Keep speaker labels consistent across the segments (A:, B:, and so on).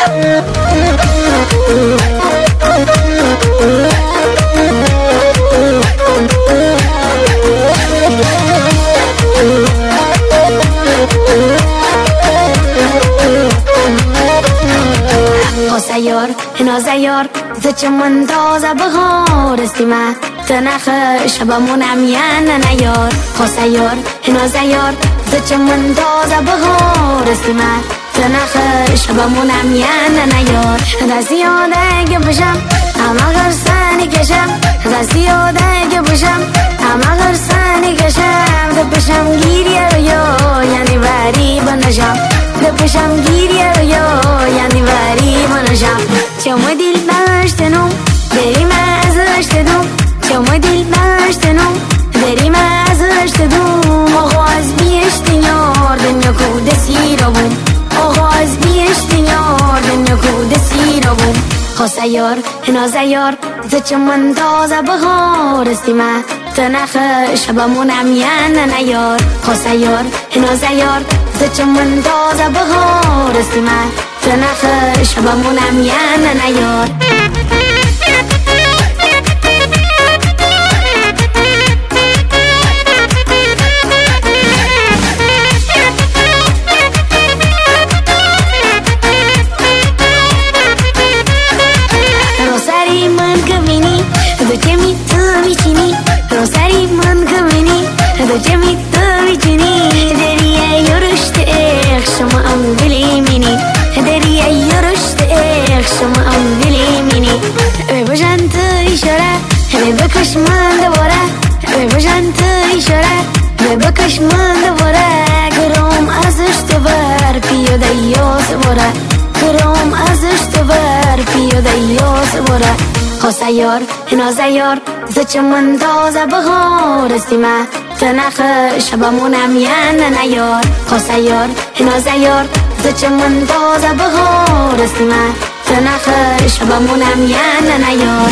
A: خسایار نازیار زچ من تازه بهار استیمه تنخ شبمونم یه نیار خسایار نازیار زچ من تازه بهار استیمه تنخ شبمونم یه نیار دستیاده که بشم اما غرسانی کشم دستیاده که بشم اما غرسانی کشم دپشم گیریه رو یعنی بری بنشم دپشم گیریه رو یعنی بری بنشم چمو دل باشتنم بریم ازش تدوم چمو دل باشتنم بریم ازش تدوم آقا از بیشتن یار دنیا کود سیرا بوم آقا از بیشتن یار دنیا کود سیرا بوم خسایار نازیار زچ من تازه بهار استیمه تنخ شبمونم یه نیار خسایار نازیار زچ من تازه بهار استیمه تنخ شبمونم یه نیار روسری من کمینی دو چمی تو میچینی روسری من کمینی دو چمی تو میچینی دریه یورشت اخ شما ام دلی مینی دریه یورشت اخ شما ام دلی مینی ببجن تو اشاره ببکش من دوباره ببجن تو اشاره ببکش من دوباره گرام ازش تو بر پیاده یاس باره گرام ازش تو بر پیاده یاس باره خسایار نازیار زچ من تازه بهار استیمه تنخ شبمونم یه نیار خسایار نازیار زچ من تازه بهار استیمه تنخ شبمونم یه نیار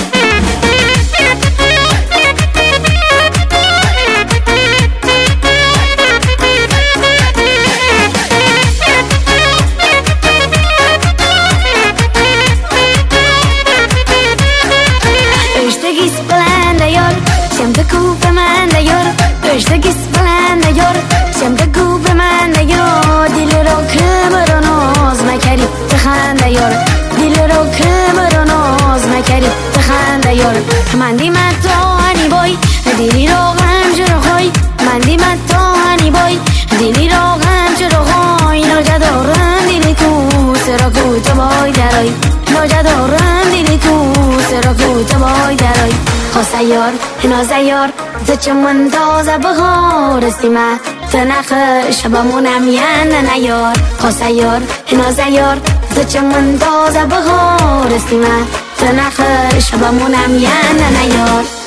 A: اشتگیس بلند یار شم بگو به من یار اشتگیس بلند یار شم بگو به من یار دل رو که برا ناز نکردی تخنده یار دل رو که برا ناز نکردی تخنده یار من دیمت تو هنی بای دلی رو غم چرا خوی من دیمت تو هنی بای دلی رو غم چرا خوی ناجه دارم دلی تو سرا کو تو بای درای ناجه دارم دلی تو سرا کو تو بای درای خسایار نازیار زچ من تازه بهار استیمه تنخ شبمونم یه نیار خسایار نازیار زچ من تازه بهار استیمه تنخ شبمونم یه نیار